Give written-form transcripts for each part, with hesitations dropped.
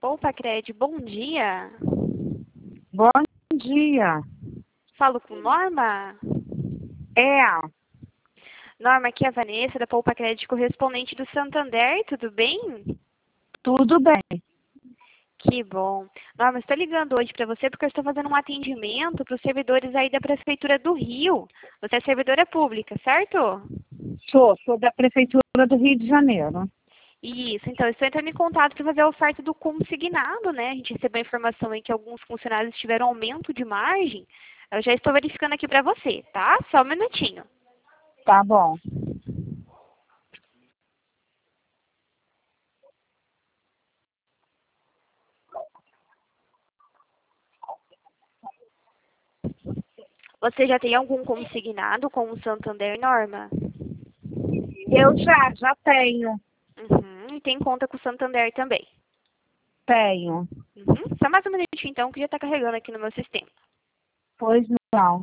Poupa-Cred, bom dia. Bom dia. Falo com Norma? É, Norma, aqui é a Vanessa, da Poupa-Cred, correspondente do Santander, tudo bem? tudo bem. Que bom. Norma, estou ligando hoje para você porque eu estou fazendo um atendimento para os servidores aí da Prefeitura do Rio. Você é servidora pública, certo? Sou da Prefeitura do Rio de Janeiro. Isso, então, eu estou entrando em contato para fazer a oferta do consignado, né? A gente recebeu a informação aí que alguns funcionários tiveram aumento de margem. Eu já estou verificando aqui para você, tá? Só um minutinho. Tá bom. Você já tem algum consignado com o Santander, Norma? Eu já tenho. Uhum, e tem conta com o Santander também. Tenho. Uhum. Só mais um minutinho, então, que já está carregando aqui no meu sistema. Pois não.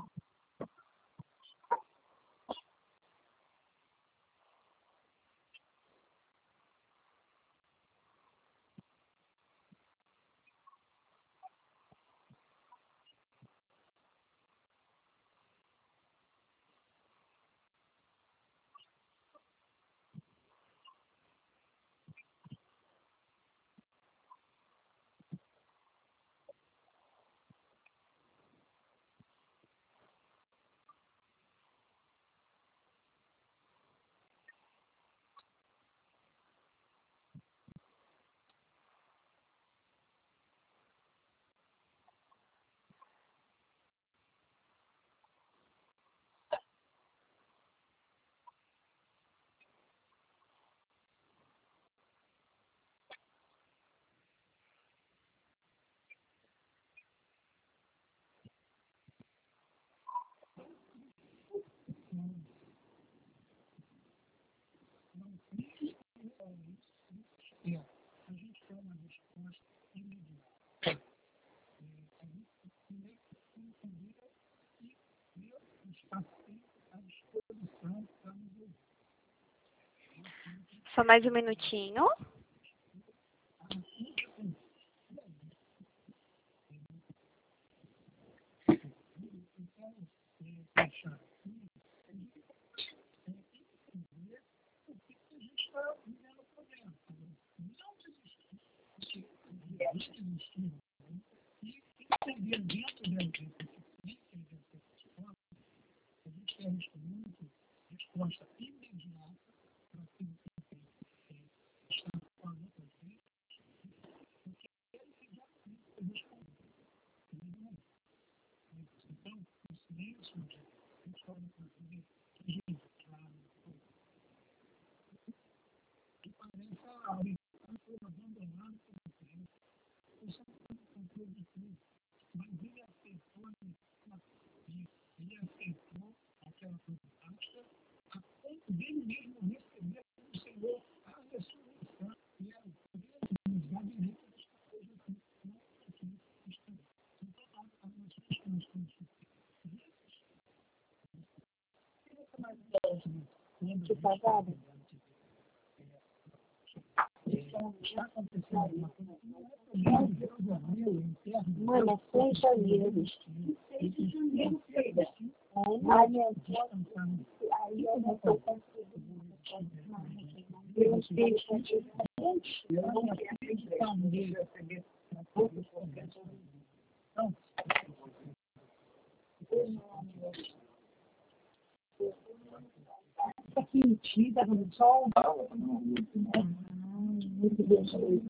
Só mais um minutinho. Que pagado? Mano, é 100 janeiro. Ai, meu Deus. Aí eu não estou conseguindo. Eu não quero acreditar nele. Aqui, tira no sol. Muito bem.